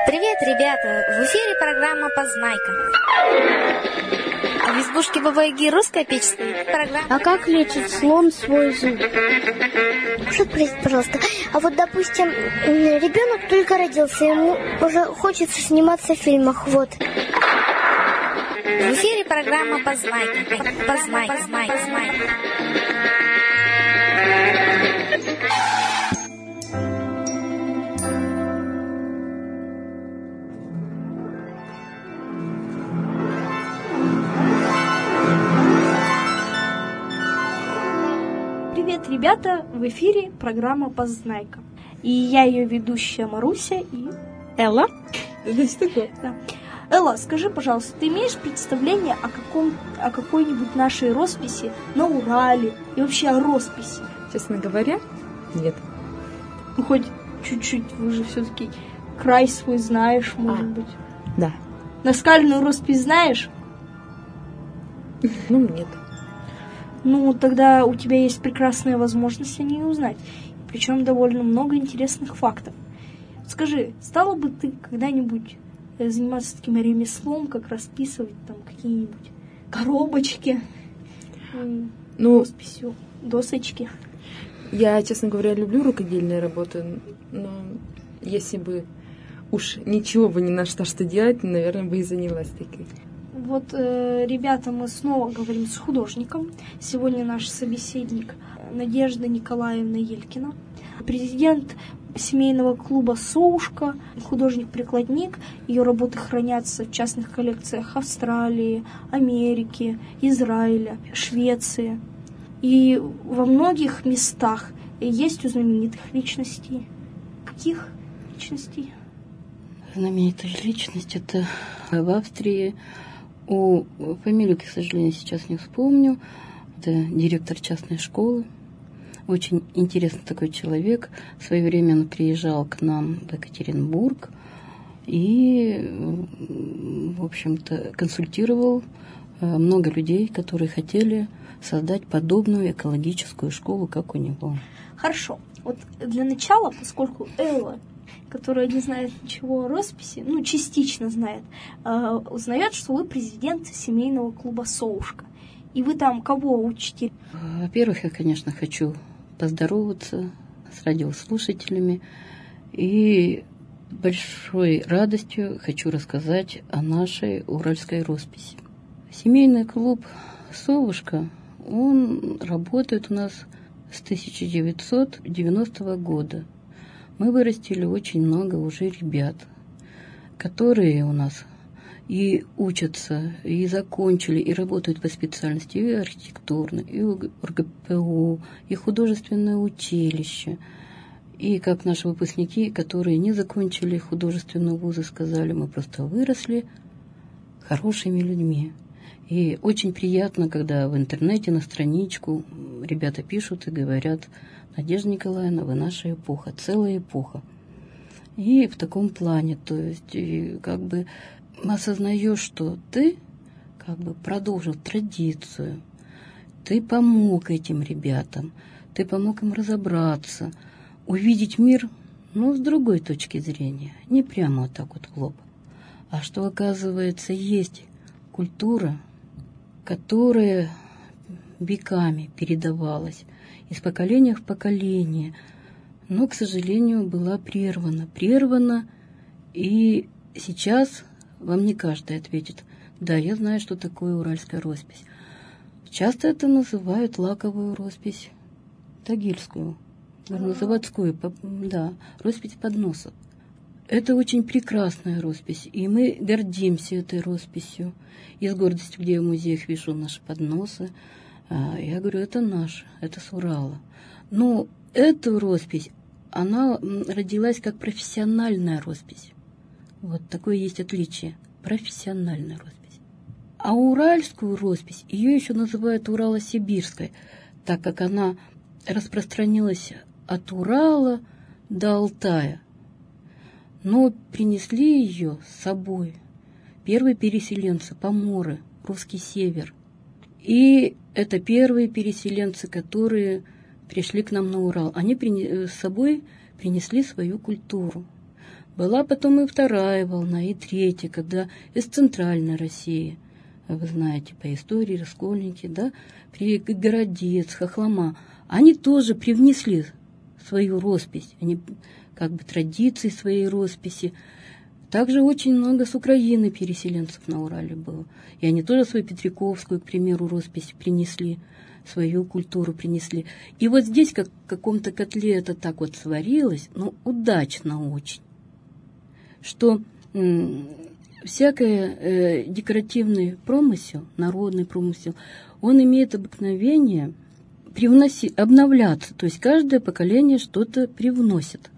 Привет, ребята! В эфире программа «Познайка». А в избушке Бабы-Яги русская печь стоит. А как лечит слон свой зуб? Спросите, пожалуйста. А вот, допустим, ребенок только родился, ему уже хочется сниматься в фильмах, вот. В эфире программа «Познайка». Познайка. Привет, ребята! В эфире программа «Познайка». И я ее ведущая Маруся и Элла. Да. Элла, скажи, пожалуйста, ты имеешь представление о какой-нибудь нашей росписи на Урале и вообще о росписи? Честно говоря, нет. Ну, хоть чуть-чуть, вы же все-таки край свой знаешь, может быть. Да. Наскальную роспись знаешь? Ну, нет. Ну, тогда у тебя есть прекрасная возможность о ней узнать. Причем довольно много интересных фактов. Скажи, стала бы ты когда-нибудь заниматься таким ремеслом, как расписывать там какие-нибудь коробочки, росписью, досочки? Я, честно говоря, люблю рукодельные работы, но если бы уж ничего бы ни на что делать, наверное, бы и занялась такой. Вот, ребята, мы снова говорим с художником. Сегодня наш собеседник Надежда Николаевна Елькина, президент семейного клуба «Совушка», художник-прикладник. Ее работы хранятся в частных коллекциях Австралии, Америки, Израиля, Швеции. И во многих местах есть у знаменитых личностей. Каких личностей? Знаменитая личность — это в Австрии. Фамилию, к сожалению, сейчас не вспомню. Это директор частной школы. Очень интересный такой человек. В свое время он приезжал к нам в Екатеринбург и, в общем-то, консультировал много людей, которые хотели создать подобную экологическую школу, как у него. Хорошо. Вот для начала, поскольку Элла, которая не знает ничего о росписи, частично знает, узнает, что вы президент семейного клуба «Совушка». И вы там кого учите? Во-первых, я, конечно, хочу поздороваться с радиослушателями и большой радостью хочу рассказать о нашей уральской росписи. Семейный клуб «Совушка», он работает у нас с 1990 года. Мы вырастили очень много уже ребят, которые у нас и учатся, и закончили, и работают по специальности, и архитектурно, и РГПУ, и художественное училище. И как наши выпускники, которые не закончили художественные вузы, сказали, мы просто выросли хорошими людьми. И очень приятно, когда в интернете на страничку ребята пишут и говорят: Надежда Николаевна, вы наша эпоха, целая эпоха. И в таком плане, то есть, осознаешь, что ты продолжил традицию, ты помог этим ребятам, ты помог им разобраться, увидеть мир, с другой точки зрения, не прямо вот так вот в лоб. А что, оказывается, есть культура, которая веками передавалась из поколения в поколение, но, к сожалению, была прервана, и сейчас вам не каждый ответит: да, я знаю, что такое уральская роспись. Часто это называют лаковую роспись, тагильскую, горнозаводскую, роспись подносов. Это очень прекрасная роспись, и мы гордимся этой росписью. И с гордостью, где я в музеях вижу наши подносы, я говорю, это наше, это с Урала. Но эту роспись, она родилась как профессиональная роспись. Вот такое есть отличие. Профессиональная роспись. А уральскую роспись, ее еще называют урало-сибирской, так как она распространилась от Урала до Алтая. Но принесли ее с собой первые переселенцы, поморы, русский север. И это первые переселенцы, которые пришли к нам на Урал. Они с собой принесли свою культуру. Была потом и вторая волна, и третья, когда из Центральной России, вы знаете, по истории, Раскольники, да, Городец, Хохлома, они тоже привнесли свою роспись, они как бы традиции своей росписи. Также очень много с Украины переселенцев на Урале было. И они тоже свою Петриковскую, к примеру, роспись принесли, свою культуру принесли. И вот здесь, как в каком-то котле это так вот сварилось, ну, удачно очень, что всякий декоративный промысел, народный промысел, он имеет обыкновение обновляться. То есть каждое поколение что-то привносит.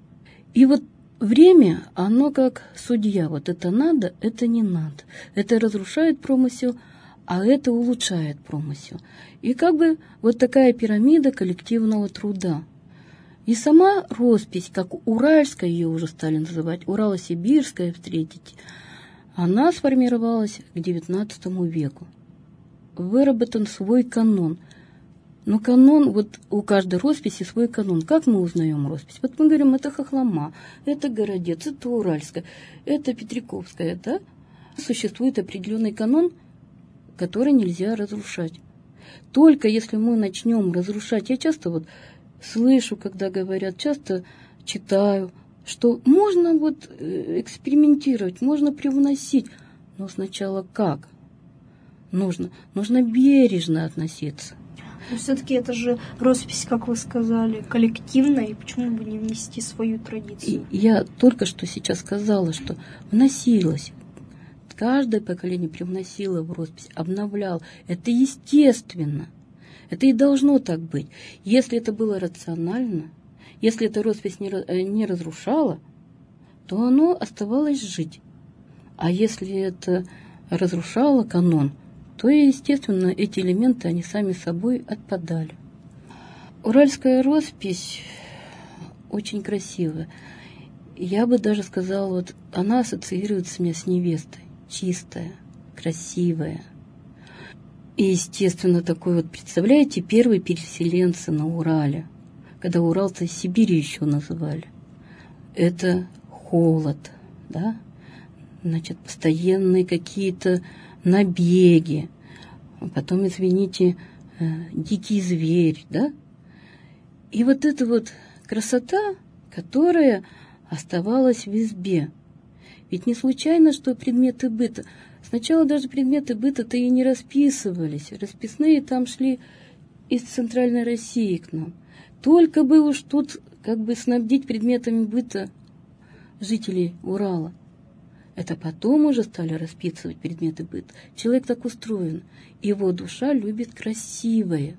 И вот время, оно как судья. Вот это надо, это не надо. Это разрушает промысел, а это улучшает промысел. И как бы вот такая пирамида коллективного труда. И сама роспись, как уральская ее уже стали называть, урало-сибирская, встретите, она сформировалась к XIX веку. Выработан свой канон. Но канон, вот у каждой росписи свой канон. Как мы узнаем роспись? Вот мы говорим, это Хохлома, это Городец, это Уральская, это Петриковская, да? Существует определенный канон, который нельзя разрушать. Только если мы начнем разрушать, я часто вот слышу, когда говорят, часто читаю, что можно вот экспериментировать, можно привносить, но сначала как? Нужно бережно относиться. Но все-таки это же роспись, как вы сказали, коллективная, и почему бы не внести свою традицию? И я только что сейчас сказала, что вносилось. Каждое поколение привносило в роспись, обновляло. Это естественно. Это и должно так быть. Если это было рационально, если эта роспись не разрушала, то оно оставалось жить. А если это разрушало канон, то, естественно, эти элементы, они сами собой отпадали. Уральская роспись очень красивая. Я бы даже сказала, вот она ассоциируется у меня с невестой. Чистая, красивая. И, естественно, такой вот, представляете, первые переселенцы на Урале, когда уралцы Сибири еще называли. Это холод, да? Значит, постоянные какие-то набеги, потом, извините, дикий зверь, да? И вот эта вот красота, которая оставалась в избе. Ведь не случайно, что предметы быта, сначала даже предметы быта-то и не расписывались, расписные там шли из Центральной России к нам. Только бы уж тут как бы снабдить предметами быта жителей Урала. Это потом уже стали расписывать предметы быта. Человек так устроен. Его душа любит красивое.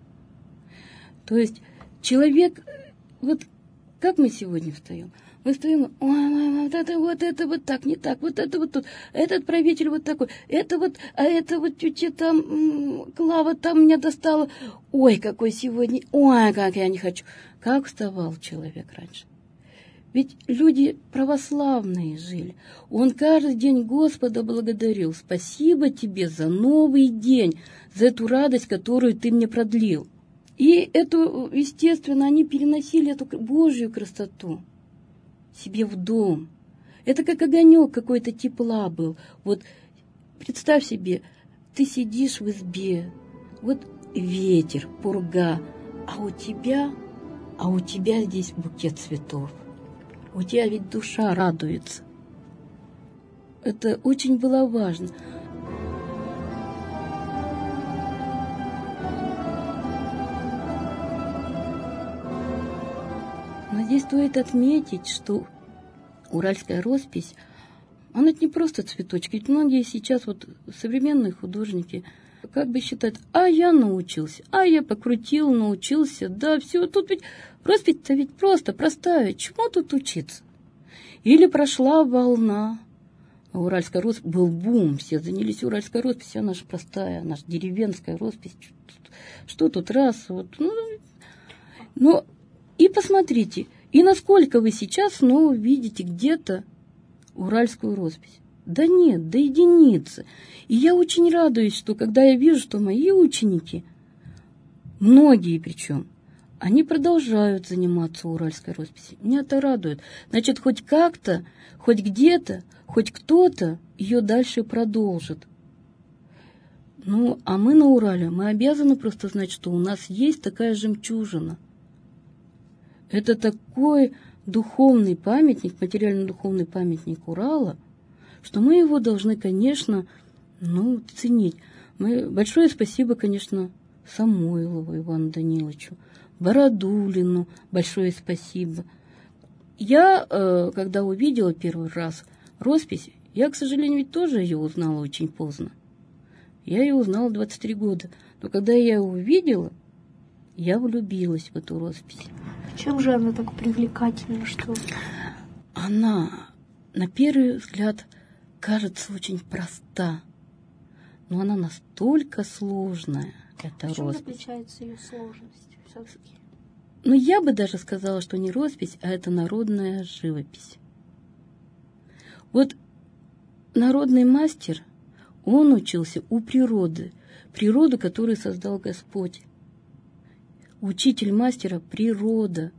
То есть человек, вот как мы сегодня встаем? Мы встаем, ой, вот это вот так, не так, вот это вот тут, этот правитель вот такой, это вот, а это вот тетя там, Клава там меня достала. Ой, какой сегодня, ой, как я не хочу. Как вставал человек раньше? Ведь люди православные жили. Он каждый день Господа благодарил. Спасибо тебе за новый день, за эту радость, которую ты мне продлил. И эту, естественно, они переносили эту Божью красоту себе в дом. Это как огонек какой-то тепла был. Вот представь себе, ты сидишь в избе, вот ветер, пурга, а у тебя здесь букет цветов. У тебя ведь душа радуется. Это очень было важно. Но здесь стоит отметить, что уральская роспись, она не просто цветочки. Ведь многие сейчас вот современные художники как бы считают, а я научился, а я покрутил, научился, да, все, тут ведь роспись-то ведь просто, простая, чему тут учиться? Или прошла волна, а уральская роспись, был бум, все занялись уральской росписью, она же простая, она же деревенская роспись, что тут раз, вот, ну, и посмотрите, и насколько вы сейчас снова видите где-то уральскую роспись. Да нет, до единицы. И я очень радуюсь, что когда я вижу, что мои ученики, многие причем, они продолжают заниматься уральской росписью. Меня это радует. Значит, хоть как-то, хоть где-то, хоть кто-то ее дальше продолжит. Ну, а мы на Урале, мы обязаны просто знать, что у нас есть такая жемчужина. Это такой духовный памятник, материально-духовный памятник Урала, что мы его должны, конечно, ценить. Большое спасибо, конечно, Самойлову Ивану Даниловичу, Бородулину большое спасибо. Я, когда увидела первый раз роспись, я, к сожалению, ведь тоже ее узнала очень поздно. Я ее узнала в 23 года. Но когда я ее увидела, я влюбилась в эту роспись. Чем же она так привлекательна, что... Она, на первый взгляд, кажется очень проста, но она настолько сложная, эта роспись. В чем заключается ее сложность все-таки? Ну, я бы даже сказала, что не роспись, а это народная живопись. Вот народный мастер, он учился у природы, природу, которую создал Господь. Учитель мастера – природа.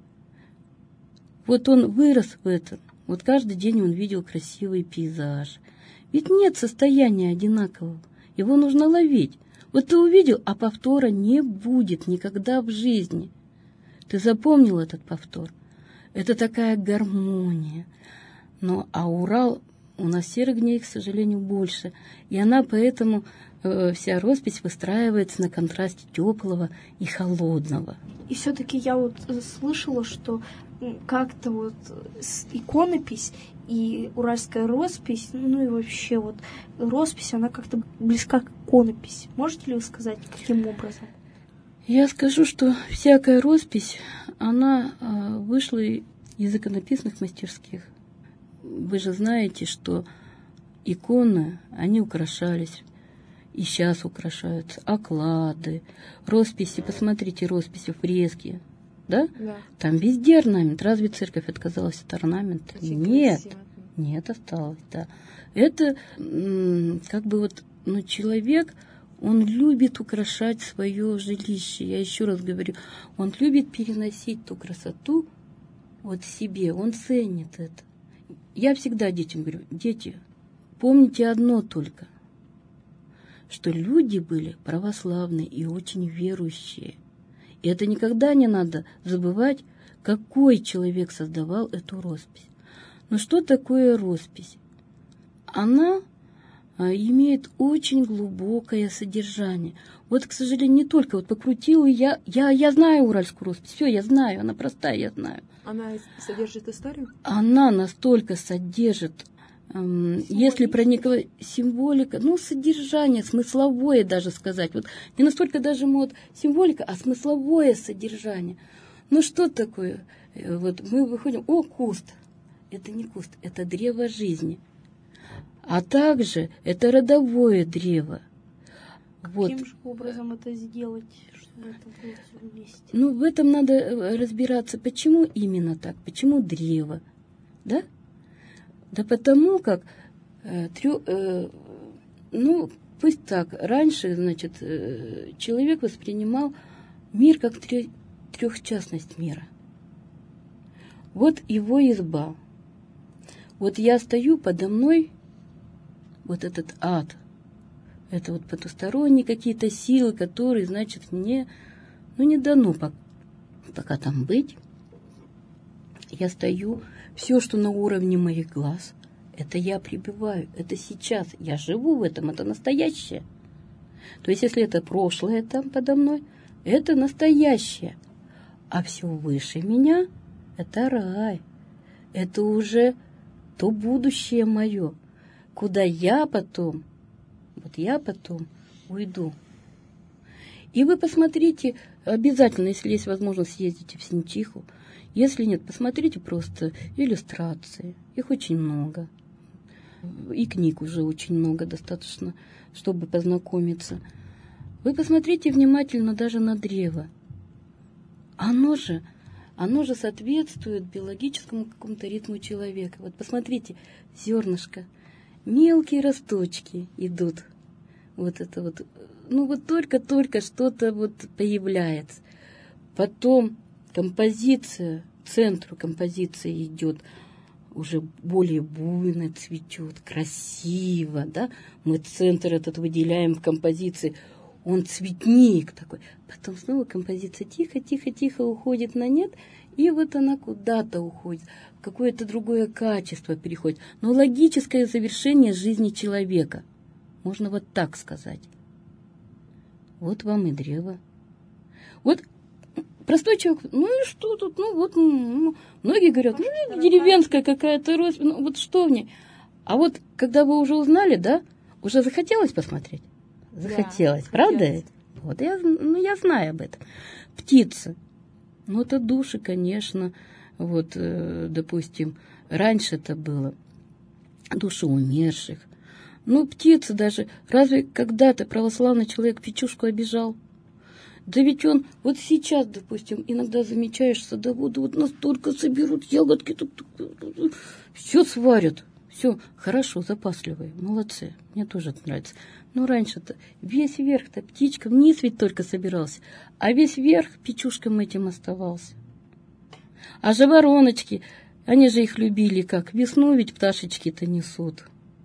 Вот он вырос в этом. Вот каждый день он видел красивый пейзаж. Ведь нет состояния одинакового. Его нужно ловить. Вот ты увидел, а повтора не будет никогда в жизни. Ты запомнил этот повтор. Это такая гармония. А Урал, у нас серых дней, к сожалению, больше. И она поэтому, вся роспись выстраивается на контрасте теплого и холодного. И все-таки я вот слышала, что как-то вот иконопись и уральская роспись, ну и вообще вот роспись, она как-то близка к иконописи. Можете ли вы сказать, каким образом? Я скажу, что всякая роспись, она вышла из иконописных мастерских. Вы же знаете, что иконы, они украшались, и сейчас украшаются, оклады, росписи, посмотрите, росписи, фрески, да? Да. Там везде орнамент. Разве церковь отказалась от орнамента? Нет, осталось, да. Это человек, он любит украшать свое жилище. Я еще раз говорю, он любит переносить ту красоту вот себе, он ценит это. Я всегда детям говорю, дети, помните одно только, что люди были православные и очень верующие. И это никогда не надо забывать, какой человек создавал эту роспись. Но что такое роспись? Она имеет очень глубокое содержание. Вот, к сожалению, не только вот покрутила я знаю уральскую роспись, все, я знаю, она простая, я знаю. Она содержит историю? Она настолько содержит, если проникла символика, содержание, смысловое даже сказать. Вот не настолько даже символика, а смысловое содержание. Что такое? Вот мы выходим, куст. Это не куст, это древо жизни. А также это родовое древо. Каким же образом это сделать, чтобы это было все вместе? В этом надо разбираться, почему именно так, почему древо, да? Да потому как, пусть так, раньше, человек воспринимал мир как трехчастность мира. Вот его изба. Вот я стою, подо мной вот этот ад. Это вот потусторонние какие-то силы, которые, мне, не дано пока там быть. Я стою, все, что на уровне моих глаз, это я пребываю, это сейчас. Я живу в этом, это настоящее. То есть, если это прошлое там подо мной, это настоящее. А все выше меня – это рай. Это уже то будущее мое, куда я потом уйду. И вы посмотрите, обязательно, если есть возможность, съездите в Синчиху. Если нет, посмотрите просто иллюстрации. Их очень много. И книг уже очень много достаточно, чтобы познакомиться. Вы посмотрите внимательно даже на древо. Оно же соответствует биологическому какому-то ритму человека. Вот посмотрите, зернышко, мелкие росточки идут. Вот это вот, только-только что-то появляется. Потом композиция, к центру композиции идет уже более буйно, цветет, красиво, да? Мы центр этот выделяем в композиции, он цветник такой. Потом снова композиция тихо уходит на нет, и вот она куда-то уходит, в какое-то другое качество переходит. Но логическое завершение жизни человека, можно вот так сказать. Вот вам и древо. Вот простой человек, ну и что тут? Ну вот, многие говорят, ну деревенская какая-то роспись, ну вот что в ней? А вот когда вы уже узнали, да, уже захотелось посмотреть? Захотелось, да, правда? Захотелось. Вот я знаю об этом. Птица. Ну это души, конечно. Вот, допустим, раньше это было души умерших. Ну, птица даже. Разве когда-то православный человек птичушку обижал? Да ведь он вот сейчас, допустим, иногда замечаешь, садоводы вот настолько соберут ягодки, все сварят. Все, хорошо, запасливые, молодцы, мне тоже это нравится. Но раньше-то весь верх-то птичка вниз ведь только собирался, а весь верх печушкам этим оставался. А же вороночки, они же их любили как, весну ведь пташечки-то несут.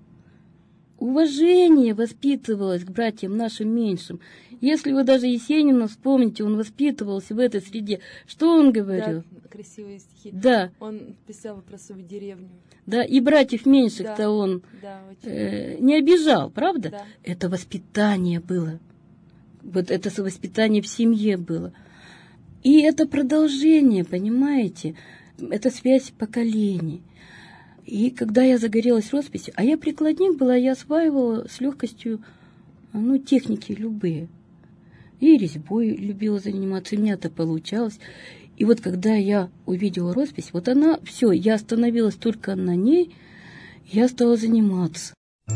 Уважение воспитывалось к братьям нашим меньшим. Если вы даже Есенина вспомните, он воспитывался в этой среде. Что он говорил? Да, красивые стихи. Да. Он писал про свою деревню. Да, и братьев меньших-то да, он да, не обижал, правда? Да. Это воспитание было. Вот это воспитание в семье было. И это продолжение, понимаете? Это связь поколений. И когда я загорелась росписью, а я прикладник была, я осваивала с легкостью, ну, техники любые. И резьбой любила заниматься, и у меня это получалось. И вот когда я увидела роспись, вот она, все, я остановилась только на ней, я стала заниматься.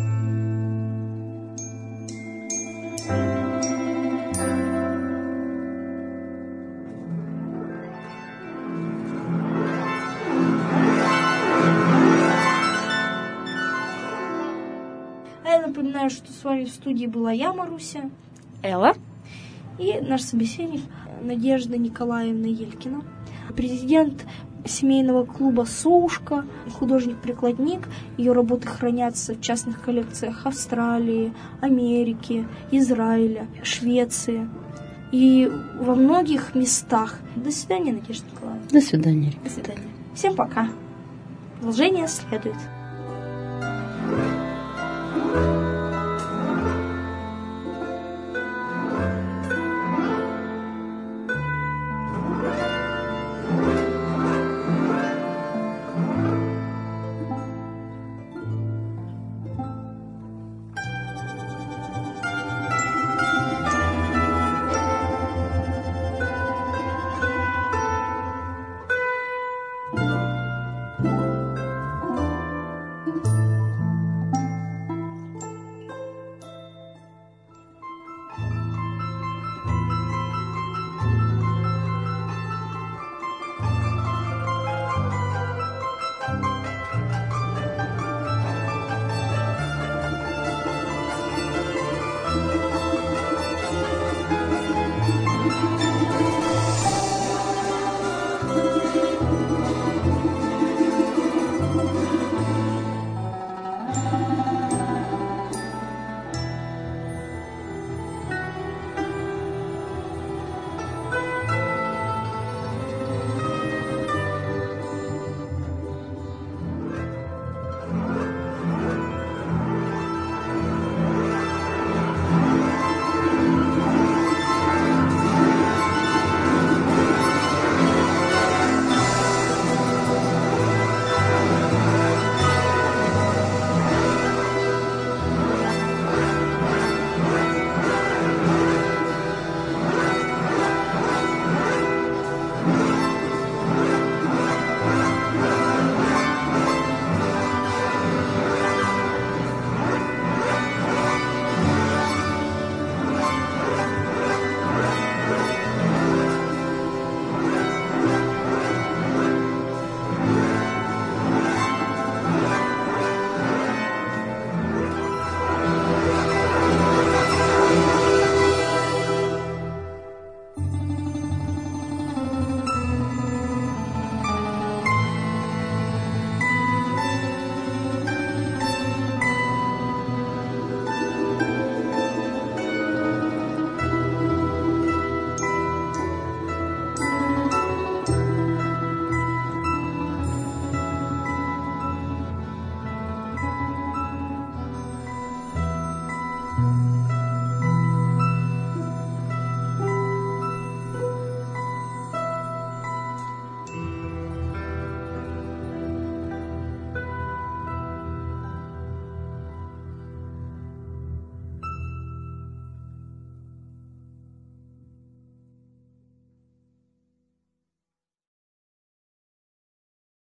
Я напоминаю, что с вами в студии была я, Маруся, Элла и наш собеседник Надежда Николаевна Елькина, президент семейного клуба «Совушка», художник-прикладник. Ее работы хранятся в частных коллекциях Австралии, Америки, Израиля, Швеции и во многих местах. До свидания, Надежда Николаевна. До свидания. До свидания. Всем пока. Продолжение следует.